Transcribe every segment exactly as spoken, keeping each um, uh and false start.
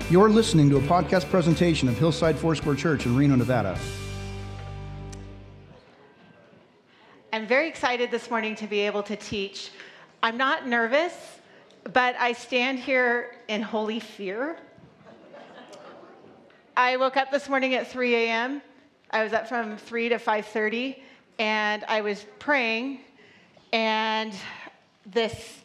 You're listening to a podcast presentation of Hillside Foursquare Church in Reno, Nevada. I'm very excited this morning to be able to teach. I'm not nervous, but I stand here in holy fear. I woke up this morning at three a.m. I was up from three to five thirty, and I was praying, and this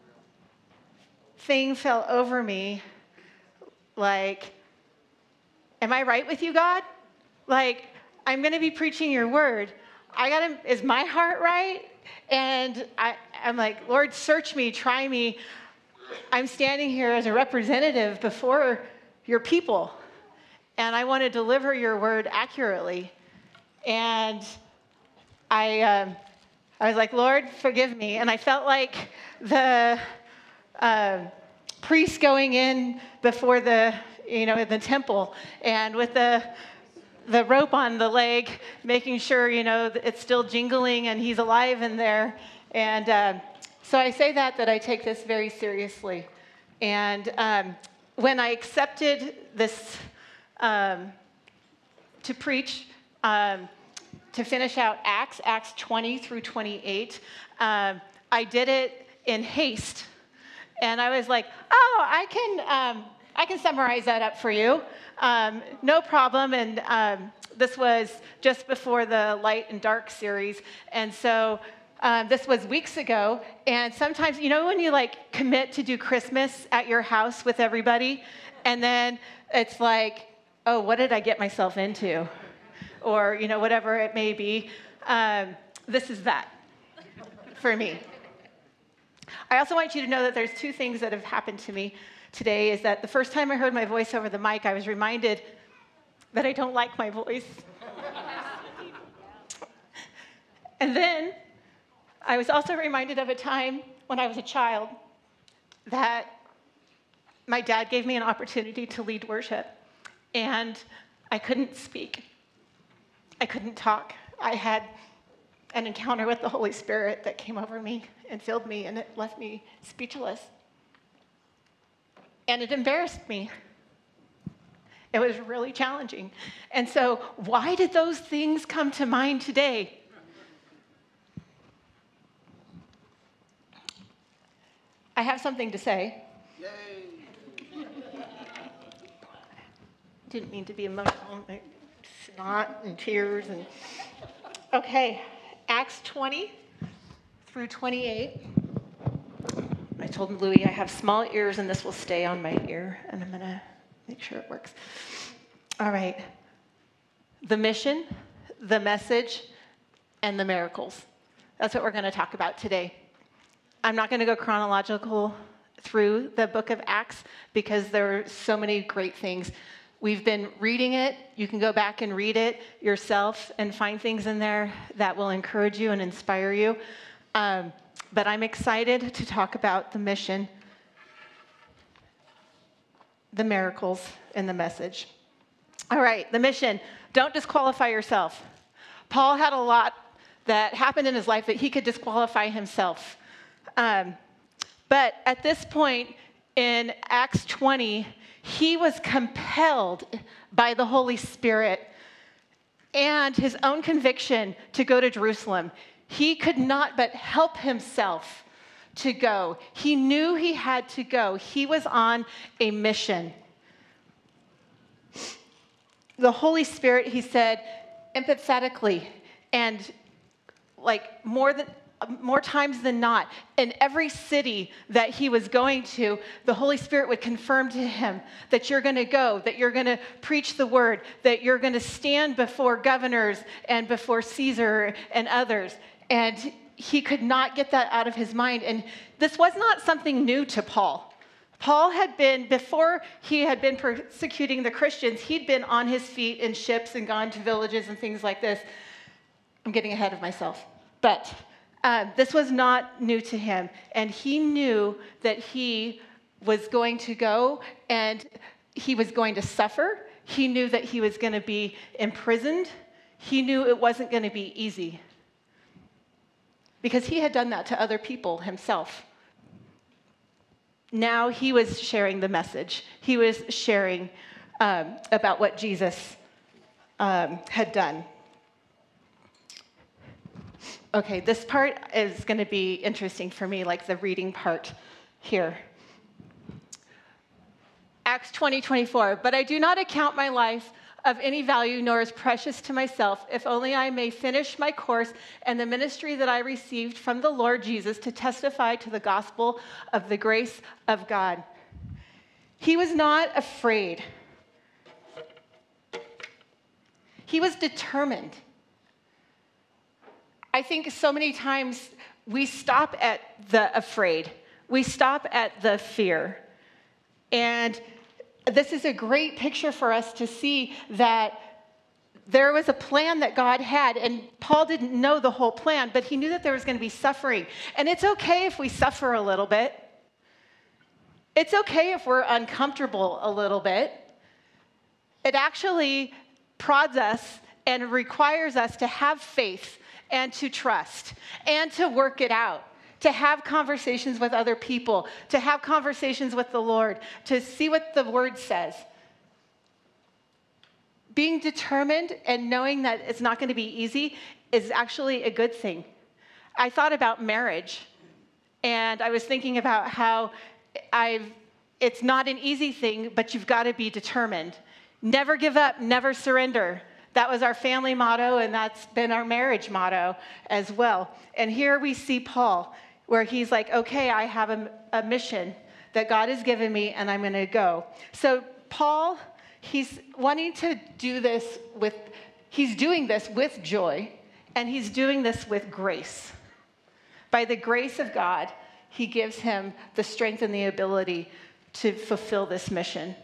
thing fell over me like, am I right with you, God? Like, I'm going to be preaching your word. I got to, is my heart right? And I, I'm like, Lord, search me, try me. I'm standing here as a representative before your people, and I want to deliver your word accurately. And I, um, I was like, Lord, forgive me. And I felt like the uh, priest going in before the, you know, in the temple, and with the the rope on the leg, making sure, you know, it's still jingling and he's alive in there. And uh, so I say that, that I take this very seriously. And um, when I accepted this um, to preach, um, to finish out Acts, Acts twenty through twenty-eight, um, I did it in haste. And I was like, oh, I can, um, I can summarize that up for you. Um, no problem. And um, this was just before the Light and Dark series. And so um, this was weeks ago. And sometimes, you know, when you like commit to do Christmas at your house with everybody, and then it's like, oh, what did I get myself into? Or, you know, whatever it may be. Um, this is that for me. I also want you to know that there's two things that have happened to me today. Is that the first time I heard my voice over the mic, I was reminded that I don't like my voice. And then I was also reminded of a time when I was a child that my dad gave me an opportunity to lead worship, and I couldn't speak. I couldn't talk. I had an encounter with the Holy Spirit that came over me and filled me, and it left me speechless. And it embarrassed me. It was really challenging. And so why did those things come to mind today? I have something to say. Yay! Didn't mean to be emotional. Snot and tears and... Okay, Acts twenty through twenty-eight. I told Louis I have small ears and this will stay on my ear, and I'm going to make sure it works. All right. The mission, the message, and the miracles. That's what we're going to talk about today. I'm not going to go chronological through the book of Acts because there are so many great things. We've been reading it. You can go back and read it yourself and find things in there that will encourage you and inspire you. Um, But I'm excited to talk about the mission, the miracles, and the message. All right, the mission. Don't disqualify yourself. Paul had a lot that happened in his life that he could disqualify himself. Um, but at this point in Acts twenty, he was compelled by the Holy Spirit and his own conviction to go to Jerusalem. He could not but help himself to go. He knew he had to go. He was on a mission. The Holy Spirit, he said, empathetically, and like more than more times than not, in every city that he was going to, the Holy Spirit would confirm to him that you're going to go, that you're going to preach the word, that you're going to stand before governors and before Caesar and others. And he could not get that out of his mind. And this was not something new to Paul. Paul had been, before he had been persecuting the Christians, he'd been on his feet in ships and gone to villages and things like this. I'm getting ahead of myself. But uh, this was not new to him. And he knew that he was going to go and he was going to suffer. He knew that he was going to be imprisoned. He knew it wasn't going to be easy, because he had done that to other people himself. now he was sharing the message. He was sharing um, about what Jesus um, had done. Okay, this part is going to be interesting for me, like the reading part here. Acts twenty, twenty-four, but I do not account my life of any value, nor as precious to myself, if only I may finish my course and the ministry that I received from the Lord Jesus to testify to the gospel of the grace of God. He was not afraid. He was determined. I think so many times we stop at the afraid. We stop at the fear. And this is a great picture for us to see that there was a plan that God had, and Paul didn't know the whole plan, but he knew that there was going to be suffering. And it's okay if we suffer a little bit. It's okay if we're uncomfortable a little bit. It actually prods us and requires us to have faith and to trust and to work it out, to have conversations with other people, to have conversations with the Lord, to see what the Word says. Being determined and knowing that it's not going to be easy is actually a good thing. I thought about marriage, and I was thinking about how I've, it's not an easy thing, but you've got to be determined. Never give up, never surrender. That was our family motto, and that's been our marriage motto as well. And here we see Paul, where he's like, okay, I have a, a mission that God has given me, and I'm going to go. So Paul, he's wanting to do this with, he's doing this with joy, and he's doing this with grace. By the grace of God, he gives him the strength and the ability to fulfill this mission.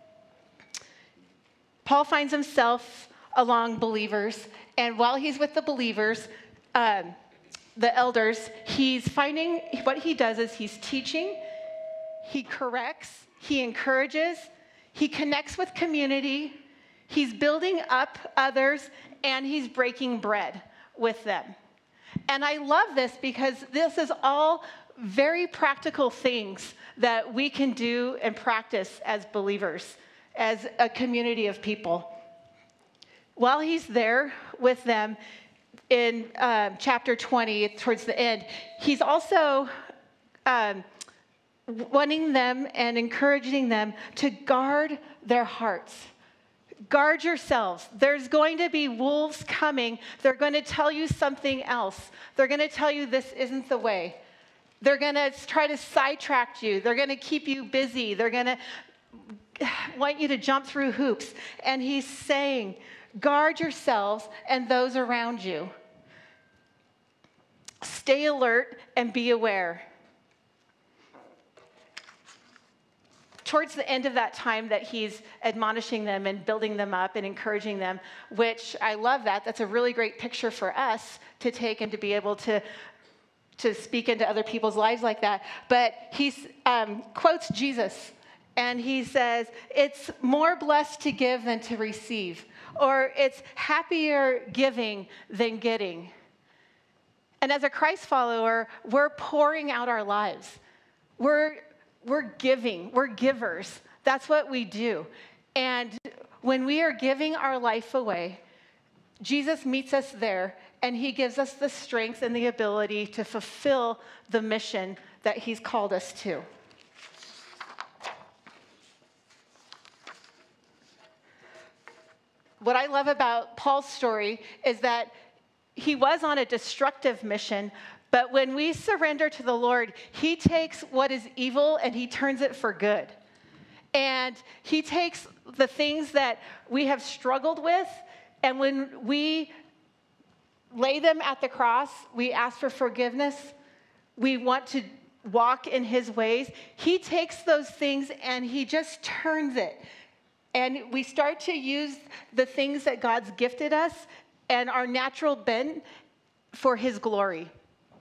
Paul finds himself along believers, and while he's with the believers, um, the elders, he's finding, what he does is he's teaching, he corrects, he encourages, he connects with community, he's building up others, and he's breaking bread with them. And I love this because this is all very practical things that we can do and practice as believers, as a community of people. While he's there with them in uh, chapter twenty, towards the end, he's also um, wanting them and encouraging them to guard their hearts. Guard yourselves. There's going to be wolves coming. They're going to tell you something else. They're going to tell you this isn't the way. They're going to try to sidetrack you. They're going to keep you busy. They're going to want you to jump through hoops. And he's saying, guard yourselves and those around you. Stay alert and be aware. Towards the end of that time that he's admonishing them and building them up and encouraging them, which I love that. That's a really great picture for us to take and to be able to, to speak into other people's lives like that. But he um, quotes Jesus, and he says, it's more blessed to give than to receive, or it's happier giving than getting. And as a Christ follower, we're pouring out our lives. We're We're giving. We're givers. That's what we do. And when we are giving our life away, Jesus meets us there, and he gives us the strength and the ability to fulfill the mission that he's called us to. What I love about Paul's story is that he was on a destructive mission, but when we surrender to the Lord, he takes what is evil and he turns it for good. And he takes the things that we have struggled with, and when we lay them at the cross, we ask for forgiveness, we want to walk in his ways, he takes those things and he just turns it. And we start to use the things that God's gifted us and our natural bent for his glory.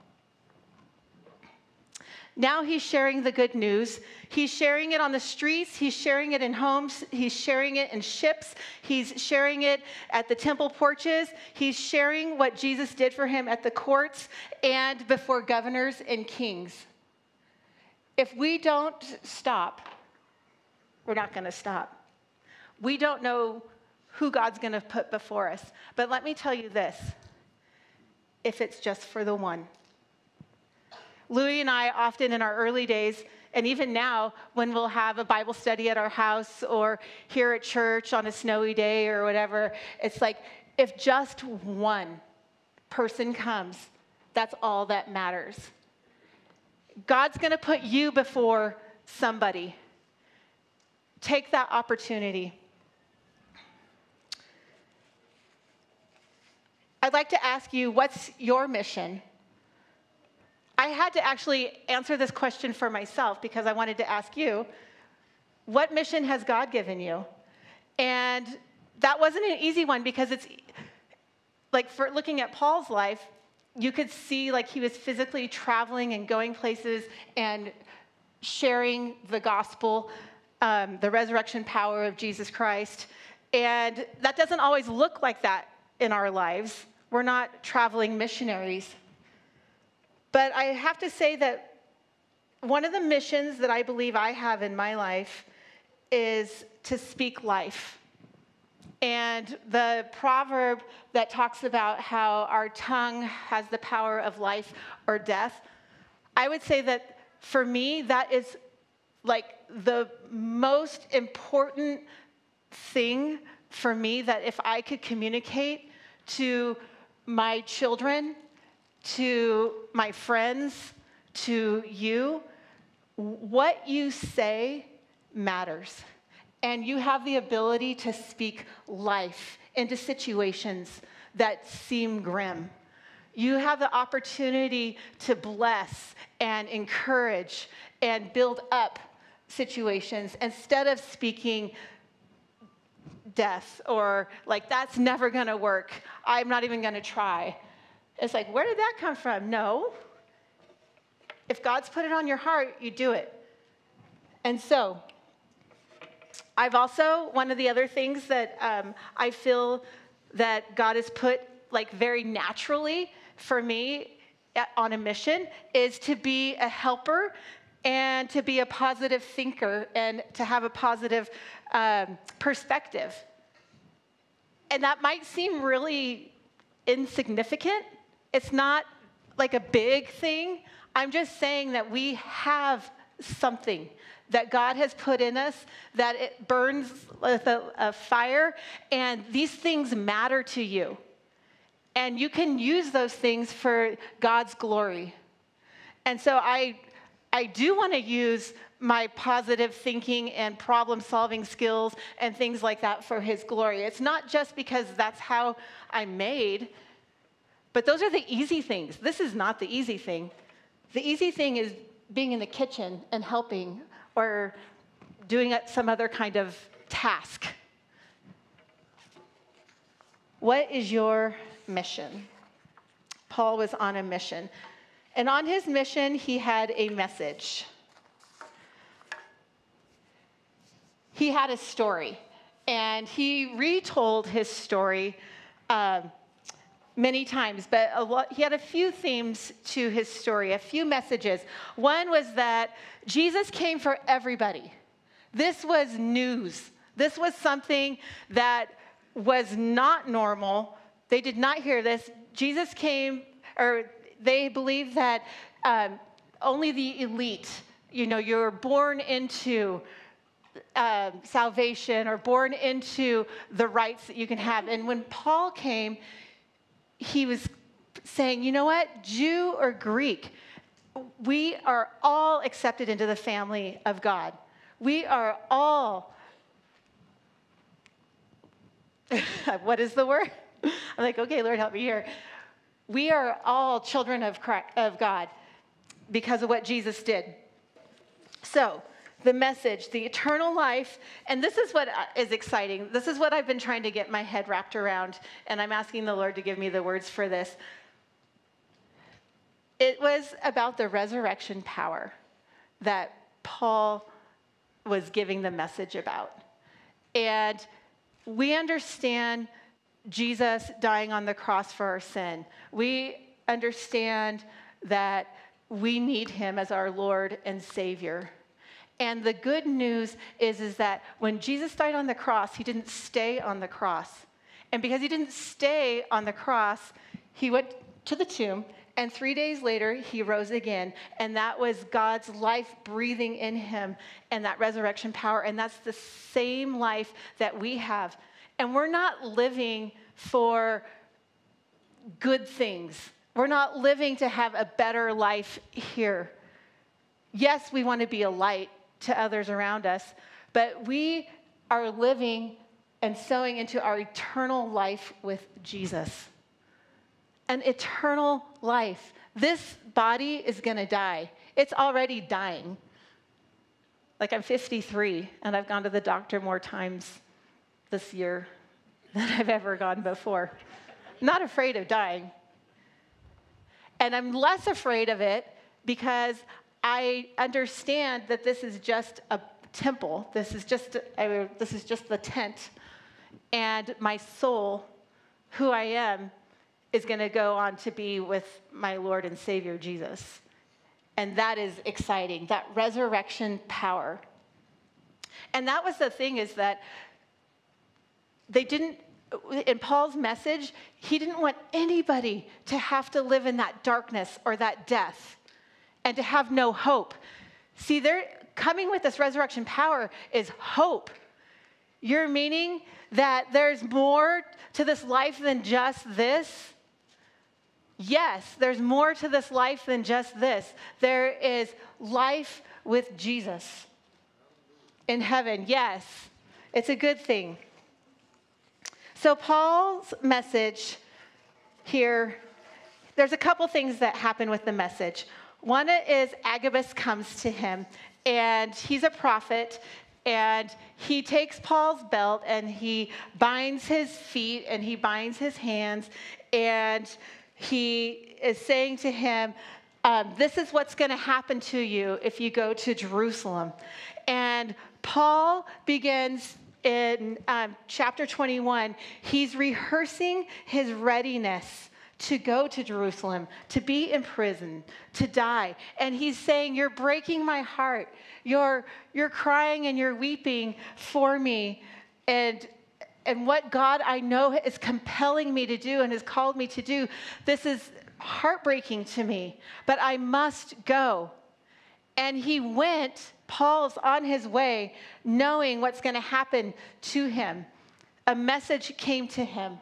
Now he's sharing the good news. He's sharing it on the streets. He's sharing it in homes. He's sharing it in ships. He's sharing it at the temple porches. He's sharing what Jesus did for him at the courts and before governors and kings. if we don't stop, we're not going to stop. We don't know who God's going to put before us. But let me tell you this, if it's just for the one. Louis and I often in our early days, and even now when we'll have a Bible study at our house or here at church on a snowy day or whatever, it's like if just one person comes, that's all that matters. God's going to put you before somebody. Take that opportunity. I'd like to ask you, what's your mission? I had to actually answer this question for myself because I wanted to ask you, what mission has God given you? And that wasn't an easy one because it's like for looking at Paul's life, you could see like he was physically traveling and going places and sharing the gospel, um, the resurrection power of Jesus Christ. And that doesn't always look like that in our lives. We're not traveling missionaries. But I have to say that one of the missions that I believe I have in my life is to speak life. And the proverb that talks about how our tongue has the power of life or death, I would say that for me, that is like the most important thing for me, that if I could communicate to my children, to my friends, to you, what you say matters. And you have the ability to speak life into situations that seem grim. You have the opportunity to bless and encourage and build up situations instead of speaking death or like, that's never going to work. I'm not even going to try. It's like, where did that come from? No. If God's put it on your heart, you do it. And so, I've also, one of the other things that um, I feel that God has put like very naturally for me at, on a mission is to be a helper and to be a positive thinker and to have a positive um, perspective. And that might seem really insignificant. It's not like a big thing. I'm just saying that we have something that God has put in us, that it burns with a, a fire, and these things matter to you. And you can use those things for God's glory. And so I, I do want to use my positive thinking and problem-solving skills and things like that for His glory. It's not just because that's how I'm made, but those are the easy things. This is not the easy thing. The easy thing is being in the kitchen and helping or doing some other kind of task. What is your mission? Paul was on a mission. And on his mission, he had a message. He had a story. And he retold his story um, many times, but a lot, he had a few themes to his story, a few messages. One was that Jesus came for everybody. This was news. This was something that was not normal. They did not hear this. Jesus came, or they believed that um, only the elite, you know, you're born into uh, salvation or born into the rights that you can have. And when Paul came, he was saying, you know what, Jew or Greek, we are all accepted into the family of God. We are all, what is the word? I'm like, okay, Lord, help me here. We are all children of Christ, of God because of what Jesus did. So, the message, the eternal life, and this is what is exciting. This is what I've been trying to get my head wrapped around, and I'm asking the Lord to give me the words for this. It was about the resurrection power that Paul was giving the message about. And we understand Jesus dying on the cross for our sin. We understand that we need him as our Lord and Savior. And the good news is, is that when Jesus died on the cross, he didn't stay on the cross. And because he didn't stay on the cross, he went to the tomb, and three days later, he rose again. And that was God's life breathing in him and that resurrection power. And that's the same life that we have. And we're not living for good things. We're not living to have a better life here. Yes, we want to be a light to others around us, but we are living and sowing into our eternal life with Jesus. An eternal life. This body is going to die. It's already dying. Like, I'm fifty-three, and I've gone to the doctor more times this year than I've ever gone before. Not afraid of dying. And I'm less afraid of it because I understand that this is just a temple. This is just a, this is just the tent. And my soul, who I am, is going to go on to be with my Lord and Savior, Jesus. And that is exciting, that resurrection power. And that was the thing, is that they didn't, in Paul's message, he didn't want anybody to have to live in that darkness or that death and to have no hope. See, they're coming with this resurrection power is hope. You're meaning that there's more to this life than just this? Yes, there's more to this life than just this. There is life with Jesus in heaven. Yes, it's a good thing. So Paul's message here, there's a couple things that happen with the message. One is Agabus comes to him, and he's a prophet, and he takes Paul's belt, and he binds his feet, and he binds his hands, and he is saying to him, um, this is what's going to happen to you if you go to Jerusalem. And Paul begins in um, chapter twenty-one, he's rehearsing his readiness to go to Jerusalem, to be in prison, to die. And he's saying, you're breaking my heart. You're, you're crying and you're weeping for me. And And what God, I know, is compelling me to do and has called me to do, this is heartbreaking to me, but I must go. And he went, Paul's on his way, knowing what's going to happen to him. A message came to him.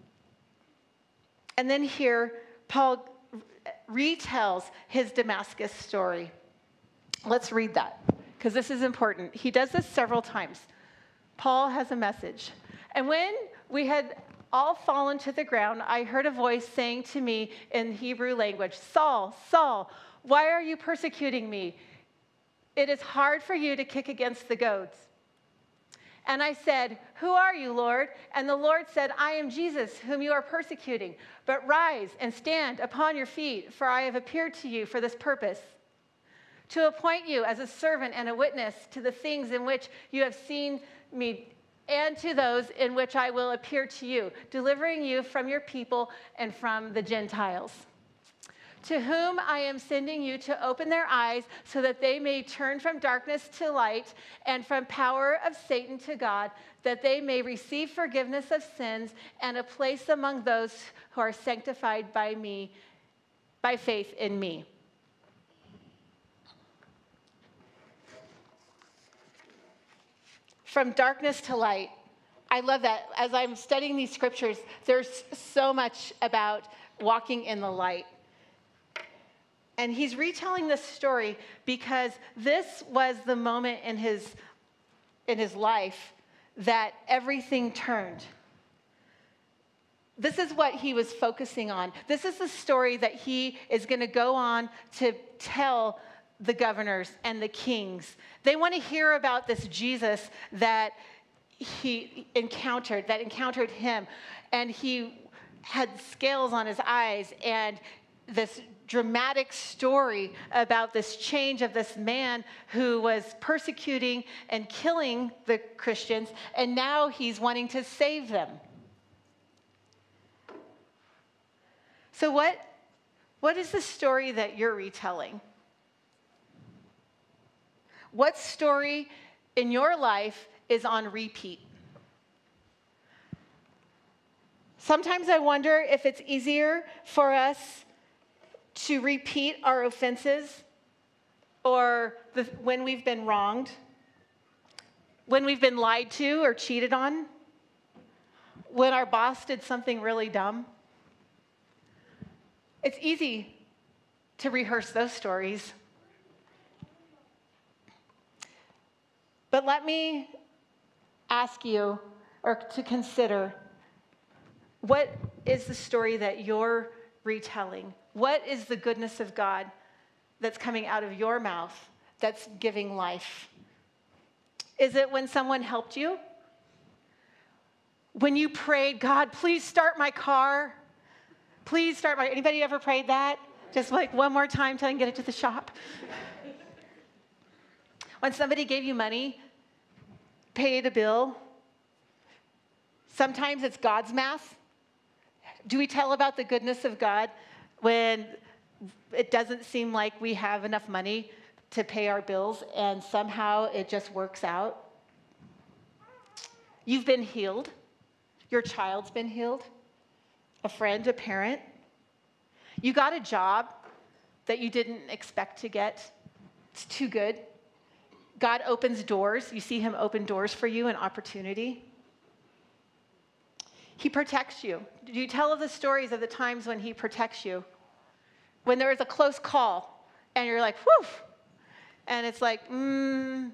And then here, Paul retells his Damascus story. Let's read that, because this is important. He does this several times. Paul has a message. And when we had all fallen to the ground, I heard a voice saying to me in Hebrew language, Saul, Saul, why are you persecuting me? It is hard for you to kick against the goads. And I said, who are you, Lord? And the Lord said, I am Jesus, whom you are persecuting. But rise and stand upon your feet, for I have appeared to you for this purpose, to appoint you as a servant and a witness to the things in which you have seen me, and to those in which I will appear to you, delivering you from your people and from the Gentiles, to whom I am sending you to open their eyes so that they may turn from darkness to light and from power of Satan to God, that they may receive forgiveness of sins and a place among those who are sanctified by me, by faith in me. From darkness to light. I love that. As I'm studying these scriptures, there's so much about walking in the light. And he's retelling this story because this was the moment in his, in his life that everything turned. This is what he was focusing on. This is the story that he is going to go on to tell the governors and the kings. They want to hear about this Jesus that he encountered, that encountered him. And he had scales on his eyes, and this dramatic story about this change of this man who was persecuting and killing the Christians, and now he's wanting to save them. So what What is the story that you're retelling? What story in your life is on repeat? Sometimes I wonder if it's easier for us to repeat our offenses or the, when we've been wronged, when we've been lied to or cheated on, when our boss did something really dumb. It's easy to rehearse those stories. But let me ask you, or to consider, what is the story that you're retelling? What is the goodness of God that's coming out of your mouth that's giving life? Is it when someone helped you? When you prayed, God, please start my car. Please start my, anybody ever prayed that? Just like one more time till I can get it to the shop. When somebody gave you money, paid a bill. Sometimes it's God's math. Do we tell about the goodness of God when it doesn't seem like we have enough money to pay our bills and somehow it just works out? You've been healed. Your child's been healed. A friend, a parent. You got a job that you didn't expect to get. It's too good. God opens doors. You see him open doors for you, an opportunity. He protects you. Do you tell of the stories of the times when he protects you? When there is a close call and you're like, whew, and it's like, mm.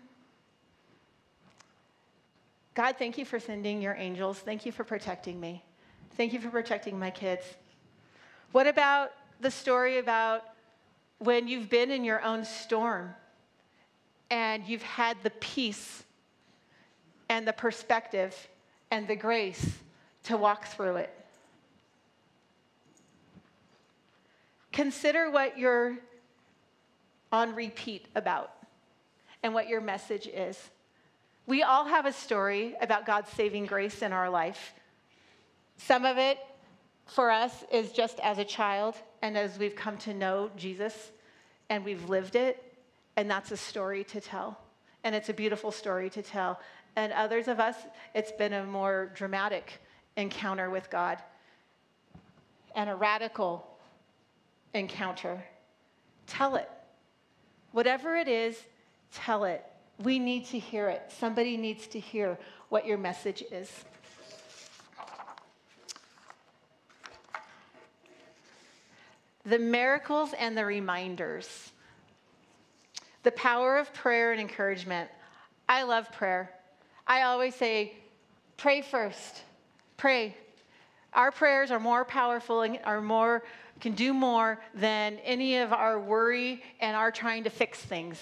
God, thank you for sending your angels. Thank you for protecting me. Thank you for protecting my kids. What about the story about when you've been in your own storm and you've had the peace and the perspective and the grace to walk through it? Consider what you're on repeat about and what your message is. We all have a story about God's saving grace in our life. Some of it for us is just as a child and as we've come to know Jesus and we've lived it, and that's a story to tell. And it's a beautiful story to tell. And others of us, it's been a more dramatic encounter with God and a radical encounter. Tell it. Whatever it is, tell it. We need to hear it. Somebody needs to hear what your message is. The miracles and the reminders. The power of prayer and encouragement. I love prayer. I always say, pray first. Pray. Our prayers are more powerful and are more, can do more than any of our worry and our trying to fix things.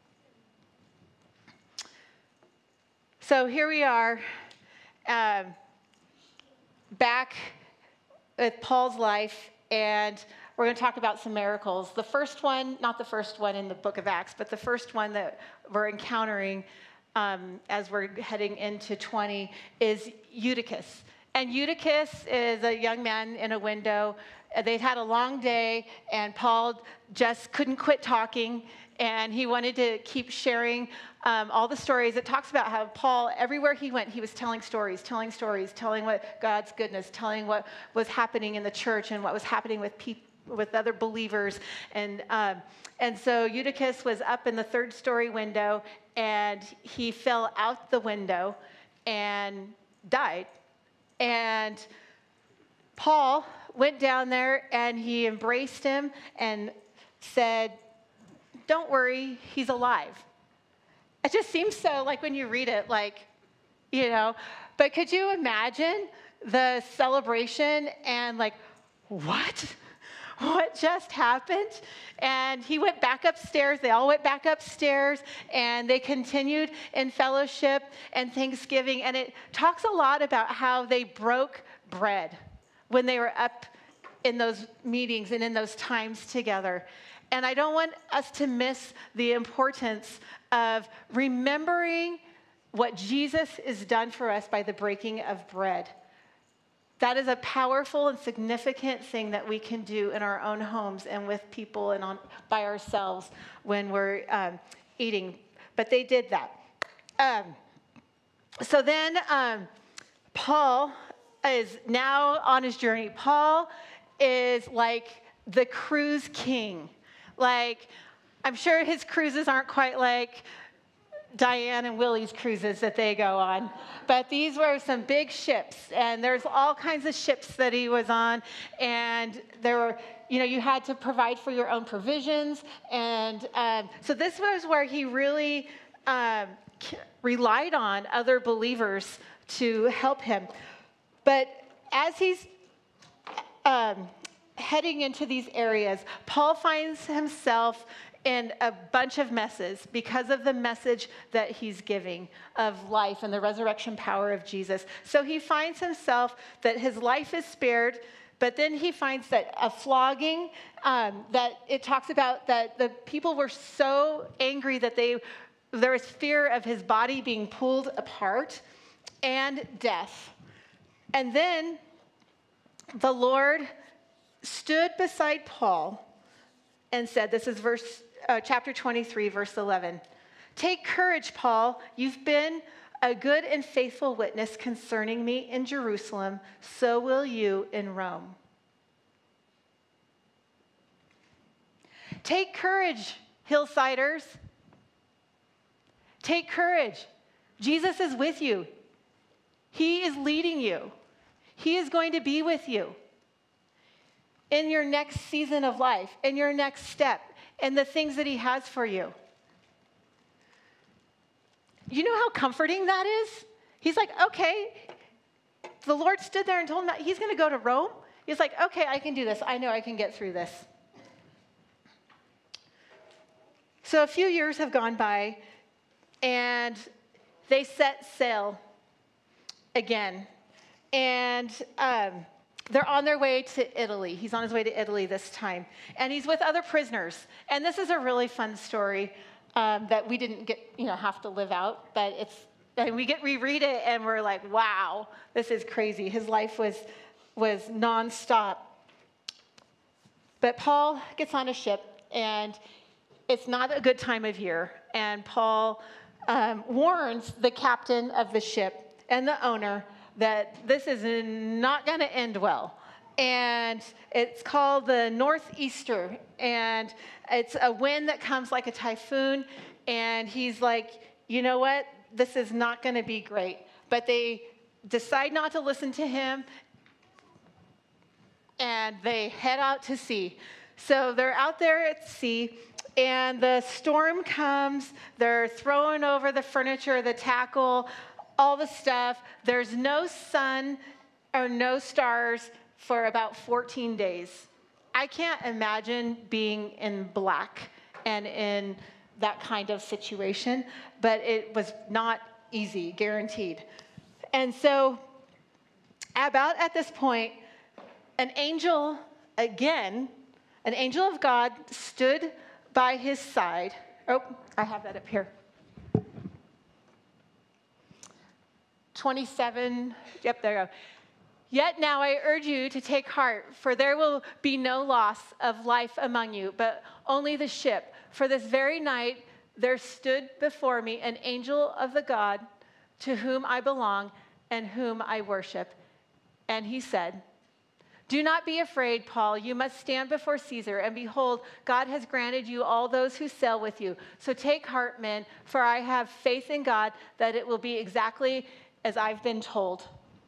So here we are, um, back with Paul's life, and we're going to talk about some miracles. The first one, not the first one in the book of Acts, but the first one that we're encountering um, as we're heading into twenty is Eutychus. And Eutychus is a young man in a window. They'd had a long day, and Paul just couldn't quit talking, and he wanted to keep sharing um, all the stories. It talks about how Paul, everywhere he went, he was telling stories, telling stories, telling what God's goodness, telling what was happening in the church and what was happening with people, with other believers. And um, and so Eutychus was up in the third story window, and he fell out the window and died. And Paul went down there and he embraced him and said, don't worry, he's alive. It just seems so, like when you read it, like, you know, but could you imagine the celebration and like, what? What just happened? And he went back upstairs. They all went back upstairs, and they continued in fellowship and Thanksgiving. And it talks a lot about how they broke bread when they were up in those meetings and in those times together. And I don't want us to miss the importance of remembering what Jesus has done for us by the breaking of bread. That is a powerful and significant thing that we can do in our own homes and with people and on, by ourselves when we're um, eating. But they did that. Um, so then um, Paul is now on his journey. Paul is like the cruise king. Like, I'm sure his cruises aren't quite like Diane and Willie's cruises that they go on. But these were some big ships, and there's all kinds of ships that he was on. And there were, you know, you had to provide for your own provisions. And um, so this was where he really um, relied on other believers to help him. But as he's um, heading into these areas, Paul finds himself in a bunch of messes because of the message that he's giving of life and the resurrection power of Jesus. So he finds himself that his life is spared, but then he finds that a flogging, um, that it talks about that the people were so angry that they there was fear of his body being pulled apart and death. And then the Lord stood beside Paul and said, this is verse Uh, chapter twenty-three, verse eleven. Take courage, Paul. You've been a good and faithful witness concerning me in Jerusalem. So will you in Rome. Take courage, Hillsiders. Take courage. Jesus is with you. He is leading you. He is going to be with you in your next season of life, in your next step, and the things that he has for you. You know how comforting that is? He's like, okay, the Lord stood there and told him that he's going to go to Rome. He's like, okay, I can do this. I know I can get through this. So a few years have gone by, and they set sail again. And um, they're on their way to Italy. He's on his way to Italy this time. And he's with other prisoners. And this is a really fun story um, that we didn't get, you know, have to live out. But it's, and we get reread it and we're like, wow, this is crazy. His life was, was nonstop. But Paul gets on a ship, and it's not a good time of year. And Paul um, warns the captain of the ship and the owner that this is not going to end well. And it's called the Northeaster, and it's a wind that comes like a typhoon. And he's like, you know what? This is not going to be great. But they decide not to listen to him, and they head out to sea. So they're out there at sea, and the storm comes. They're throwing over the furniture, the tackle, all the stuff. There's no sun or no stars for about fourteen days. I can't imagine being in black and in that kind of situation, but it was not easy, guaranteed. And so about at this point, an angel, again, an angel of God stood by his side. Oh, I have that up here. twenty-seven, yep, there you go. Yet now I urge you to take heart, for there will be no loss of life among you, but only the ship. For this very night there stood before me an angel of the God to whom I belong and whom I worship. And he said, do not be afraid, Paul. You must stand before Caesar, and behold, God has granted you all those who sail with you. So take heart, men, for I have faith in God that it will be exactly as I've been told.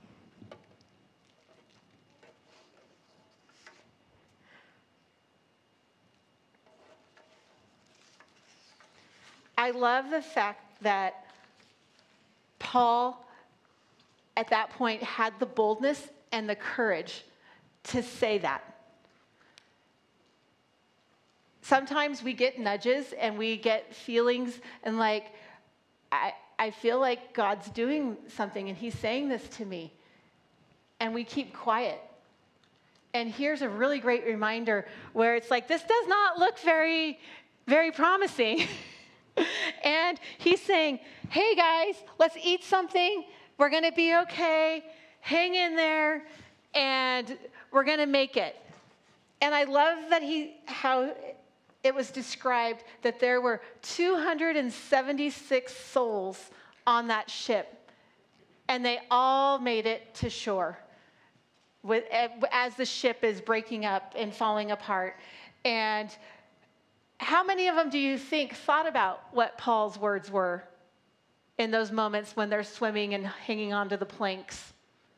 I love the fact that Paul, at that point, had the boldness and the courage to say that. Sometimes we get nudges and we get feelings and like, I, I feel like God's doing something and he's saying this to me. And we keep quiet. And here's a really great reminder where it's like, this does not look very, very promising. And he's saying, hey guys, let's eat something. We're going to be okay. Hang in there. and we're going to make it. And I love that he, how it was described that there were two hundred seventy-six souls on that ship, and they all made it to shore with, as the ship is breaking up and falling apart. And how many of them do you think thought about what Paul's words were in those moments when they're swimming and hanging onto the planks?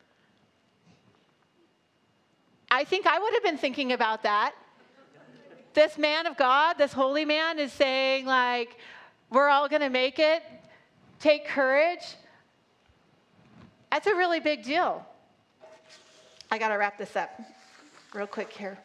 I think I would have been thinking about that. This man of God, this holy man, is saying, like, we're all going to make it. Take courage. That's a really big deal. I got to wrap this up real quick here.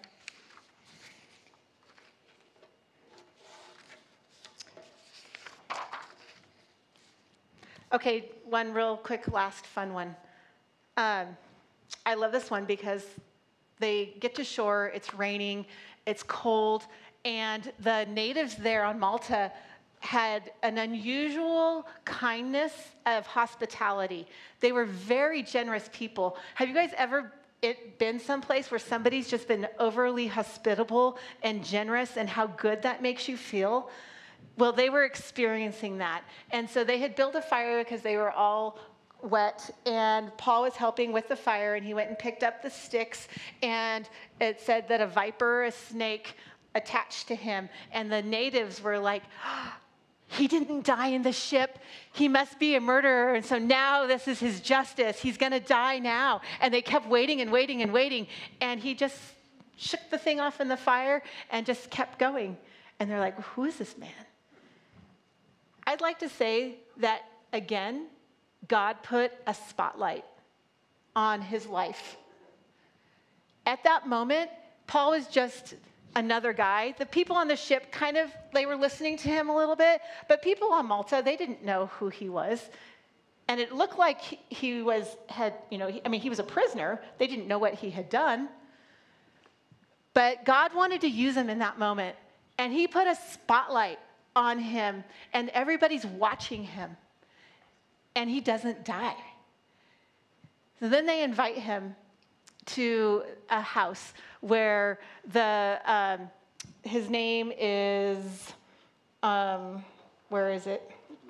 Okay, one real quick last fun one. Um, I love this one because they get to shore, it's raining, it's cold, and the natives there on Malta had an unusual kindness of hospitality. They were very generous people. Have you guys ever it been someplace where somebody's just been overly hospitable and generous, and how good that makes you feel? Well, they were experiencing that. And so they had built a fire because they were all wet, and Paul was helping with the fire, and he went and picked up the sticks, and it said that a viper, a snake, attached to him. And the natives were like, oh, he didn't die in the ship. He must be a murderer. And so now this is his justice. He's going to die now. And they kept waiting and waiting and waiting. And he just shook the thing off in the fire and just kept going. And they're like, who is this man? I'd like to say that, again, God put a spotlight on his life. At that moment, Paul was just another guy. The people on the ship kind of, they were listening to him a little bit, but people on Malta, they didn't know who he was. And it looked like he was, had, you know, I mean, he was a prisoner. They didn't know what he had done. But God wanted to use him in that moment. And he put a spotlight on him, and everybody's watching him. And he doesn't die. So then they invite him to a house where the um, his name is, um, where is it?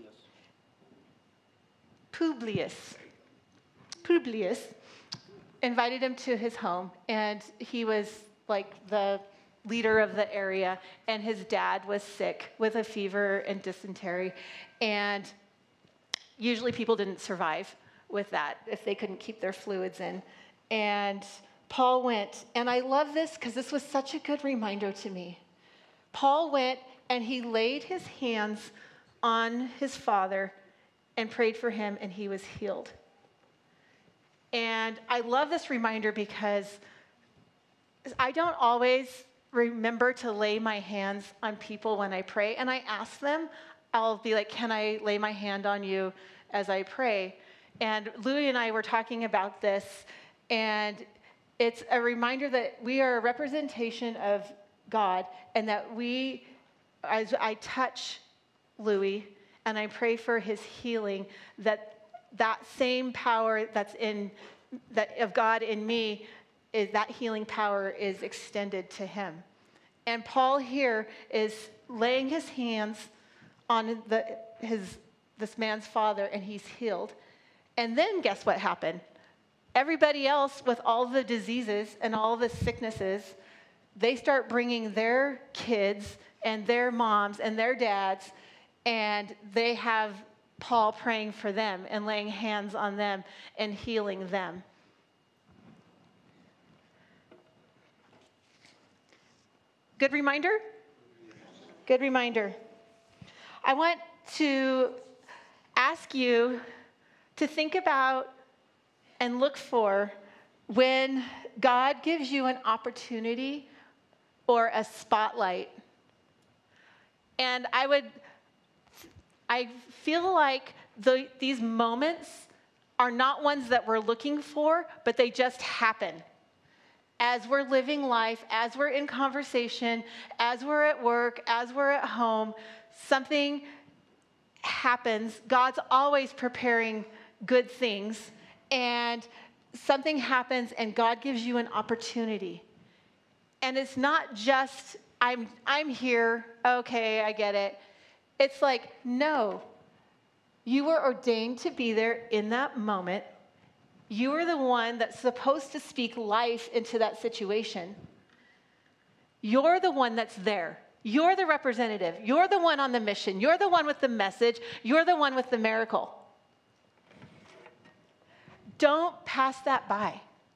Publius. Publius invited him to his home, and he was like the leader of the area, and his dad was sick with a fever and dysentery, and usually people didn't survive with that if they couldn't keep their fluids in. And Paul went, and I love this because this was such a good reminder to me. Paul went and he laid his hands on his father and prayed for him, and he was healed. And I love this reminder because I don't always remember to lay my hands on people when I pray, and I ask them. I'll be like, can I lay my hand on you as I pray? And Louie and I were talking about this, and it's a reminder that we are a representation of God, and that we, as I touch Louie and I pray for his healing, that that same power that's in, that of God in me, is that healing power is extended to him. And Paul here is laying his hands on the, his, this man's father, and he's healed. And then guess what happened? Everybody else with all the diseases and all the sicknesses, they start bringing their kids and their moms and their dads, and they have Paul praying for them and laying hands on them and healing them. Good reminder? Good reminder. I want to ask you to think about and look for when God gives you an opportunity or a spotlight. And I would, I feel like the, these moments are not ones that we're looking for, but they just happen. As we're living life, as we're in conversation, as we're at work, as we're at home, something happens. God's always preparing good things. And something happens and God gives you an opportunity. And it's not just, I'm, I'm here, okay, I get it. It's like, no, you were ordained to be there in that moment. You are the one that's supposed to speak life into that situation. You're the one that's there. You're the representative. You're the one on the mission. You're the one with the message. You're the one with the miracle. Don't pass that by.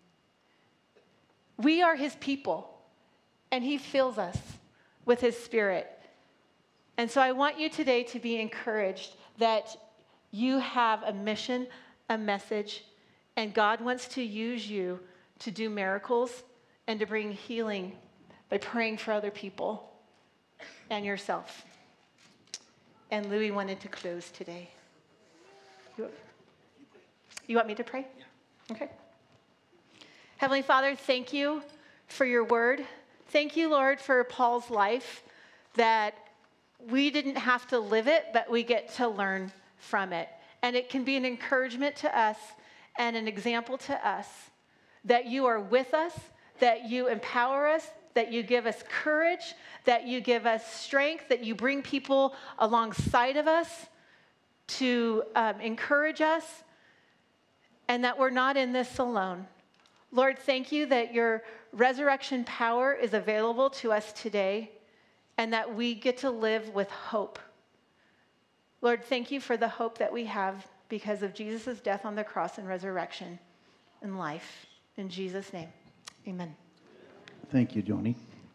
We are his people, and he fills us with his spirit. And so I want you today to be encouraged that you have a mission, a message, and God wants to use you to do miracles and to bring healing by praying for other people and yourself. And Louis wanted to close today. You, you want me to pray? Yeah. Okay. Heavenly Father, thank you for your word. Thank you, Lord, for Paul's life, that we didn't have to live it, but we get to learn from it. And it can be an encouragement to us and an example to us that you are with us, that you empower us, that you give us courage, that you give us strength, that you bring people alongside of us to um, encourage us, and that we're not in this alone. Lord, thank you that your resurrection power is available to us today, and that we get to live with hope. Lord, thank you for the hope that we have because of Jesus' death on the cross and resurrection and life. In Jesus' name, amen. Thank you, Joni.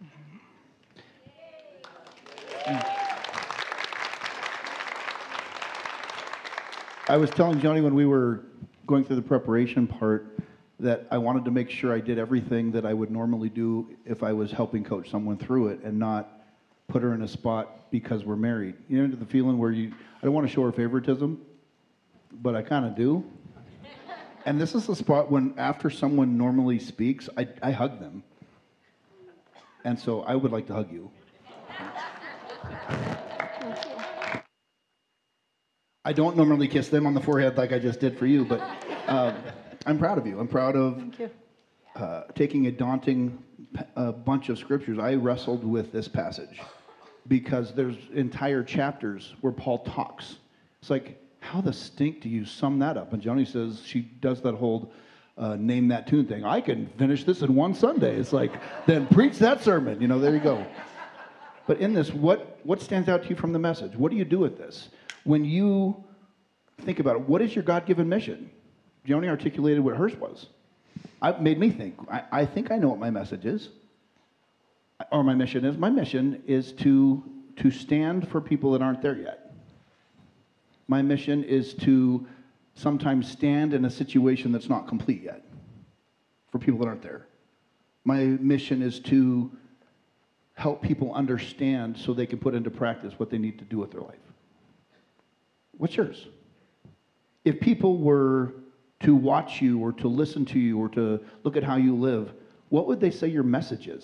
I was telling Joni when we were going through the preparation part that I wanted to make sure I did everything that I would normally do if I was helping coach someone through it and not put her in a spot because we're married. You know, the feeling where you, I don't want to show her favoritism, but I kind of do. And this is the spot when after someone normally speaks, I, I hug them. And so I would like to hug you. I don't normally kiss them on the forehead like I just did for you, but um, I'm proud of you. I'm proud of Thank you. Uh, taking a daunting uh, bunch of scriptures. I wrestled with this passage because there's entire chapters where Paul talks. It's like, how the stink do you sum that up? And Joni says she does that whole uh, name that tune thing. I can finish this in one Sunday. It's like, then preach that sermon. You know, there you go. But in this, what, what stands out to you from the message? What do you do with this? When you think about it, what is your God-given mission? Joni articulated what hers was. It made me think. I, I think I know what my message is, or my mission is. My mission is to, to stand for people that aren't there yet. My mission is to sometimes stand in a situation that's not complete yet for people that aren't there. My mission is to help people understand so they can put into practice what they need to do with their life. What's yours? If people were to watch you or to listen to you or to look at how you live, what would they say your message is?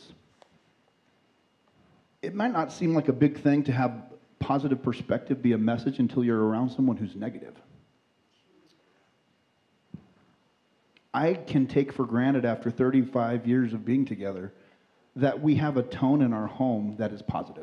It might not seem like a big thing to have positive perspective be a message until you're around someone who's negative. I can take for granted after thirty-five years of being together that we have a tone in our home that is positive.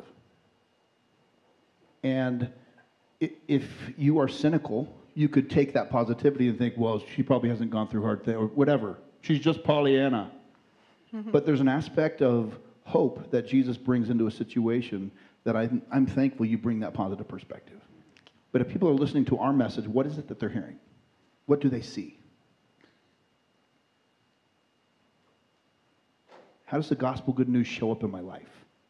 And if you are cynical, you could take that positivity and think, well, she probably hasn't gone through hard things, or whatever. She's just Pollyanna. Mm-hmm. But there's an aspect of hope that Jesus brings into a situation that I'm, I'm thankful you bring that positive perspective. But if people are listening to our message, what is it that they're hearing? What do they see? How does the gospel good news show up in my life?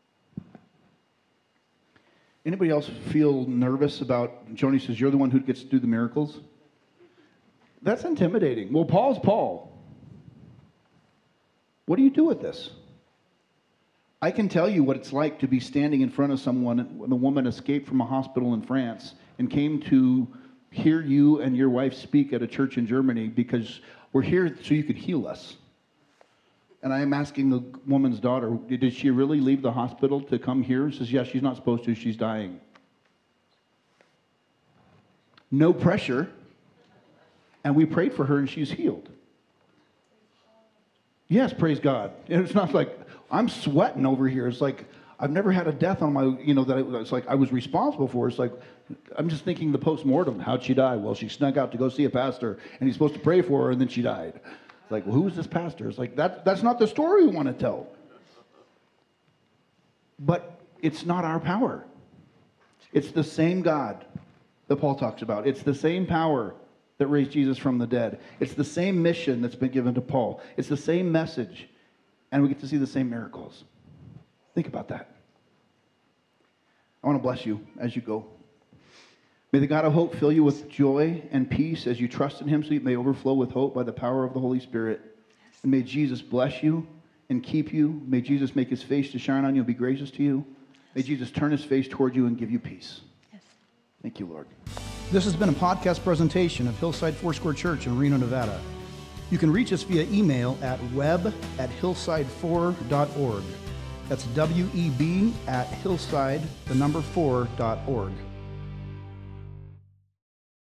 Anybody else feel nervous about, Joni says, you're the one who gets to do the miracles? That's intimidating. Well, Paul's Paul. What do you do with this? I can tell you what it's like to be standing in front of someone when the woman escaped from a hospital in France and came to hear you and your wife speak at a church in Germany because we're here so you could heal us. And I am asking the woman's daughter, did she really leave the hospital to come here? She says, yes, she's not supposed to. She's dying. No pressure. And we prayed for her and she's healed. Yes, praise God. And it's not like I'm sweating over here. It's like I've never had a death on my, you know, that it's like I was responsible for. It's like I'm just thinking the post-mortem. How'd she die? Well, she snuck out to go see a pastor, and he's supposed to pray for her, and then she died. It's like, well, who is this pastor? It's like that. That's not the story we want to tell. But it's not our power. It's the same God that Paul talks about. It's the same power that raised Jesus from the dead. It's the same mission that's been given to Paul. It's the same message, and we get to see the same miracles. Think about that. I want to bless you as you go. May the God of hope fill you with joy and peace as you trust in him, so you may overflow with hope by the power of the Holy Spirit. And may Jesus bless you and keep you. May Jesus make his face to shine on you and be gracious to you. May Jesus turn his face toward you and give you peace. Yes. Thank you, Lord. This has been a podcast presentation of Hillside Foursquare Church in Reno, Nevada. You can reach us via email at web at hillside four dot org. That's W E B at hillside, the number four, dot org.